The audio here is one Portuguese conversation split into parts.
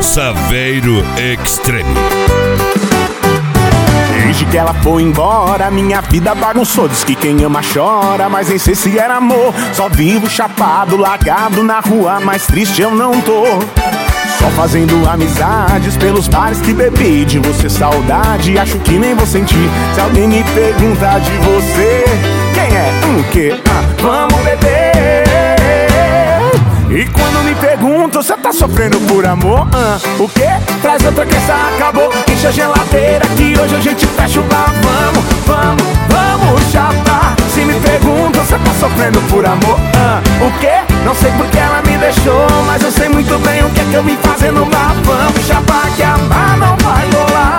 Saveiro Extreme. Desde que ela foi embora, minha vida bagunçou. Diz que quem ama chora, mas nem sei se era amor. Só vivo chapado, largado na rua, mas triste eu não tô. Só fazendo amizades pelos bares que bebi. De você saudade, acho que nem vou sentir. Se alguém me perguntar de você, quem é? Que? Vamos beber. E quando me perguntam, você tá sofrendo por amor? O quê? Traz outra que essa acabou. Enche a geladeira que hoje a gente fecha o bar. Vamos chapar. Se me perguntam, você tá sofrendo por amor? O quê? Não sei porque ela me deixou, mas eu sei muito bem o que é que eu vim fazer no bar. Vamos chapar que amar não vai rolar.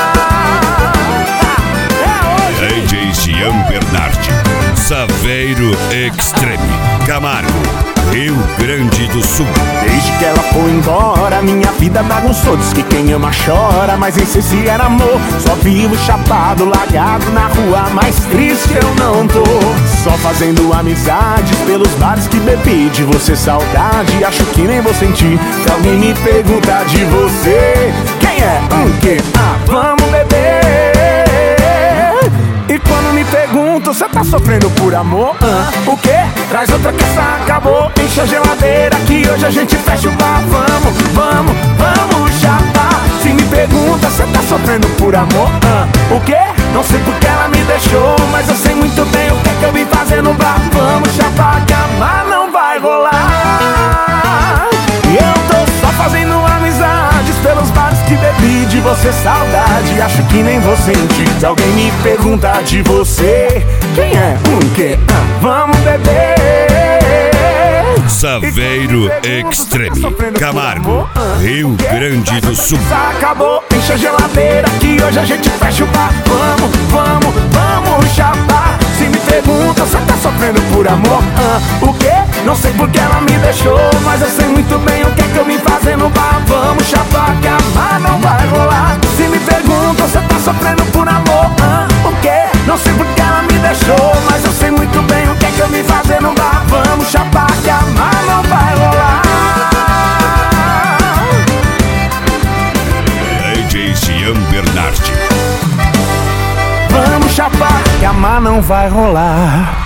DJ Jean Bernardi, Saveiro Extreme, Camargo, Rio Grande do Sul. Desde que ela foi embora, minha vida bagunçou. Diz que quem ama chora, mas nem sei se era amor. Só vivo chapado, largado na rua, mas triste eu não tô. Só fazendo amizades pelos bares que bebi. De você saudade, acho que nem vou sentir. Se alguém me perguntar de você, quem é? Que? Vamos beber. E quando me perguntam, você tá sofrendo por amor? O quê? Traz outra que essa acabou. Enche a geladeira que hoje a gente fecha o bar. Vamos chapar. Se me pergunta, você tá sofrendo por amor? O quê? Não sei porque ela me deixou, mas eu sei muito bem o que é que eu vim fazer no bar. Vamos chapar que amar não vai rolar. E eu tô só fazendo amizades pelos bares que bebi. De você saudade, acho que nem vou sentir. Se alguém me perguntar de você, quem é? Que? Vamos beber. Saveiro Extreme, Camargo, Rio Grande do Sul. Acabou, enche a geladeira que hoje a gente fecha o bar. Vamos chapar. Se me pergunta, você tá sofrendo por amor? O quê? Não sei porque ela me deixou, mas eu sei muito bem o que é que eu vim fazer no bar. Vamos chapar que amar não vai rolar. Se me pergunta, você tá sofrendo por amor? O quê? Não sei porque ela me deixou, mas eu sei muito bem o que é que eu vim fazer no bar. Vamos chapar que amar não vai rolar. DJ Jean Bernardi. Vamos chapar que amar não vai rolar.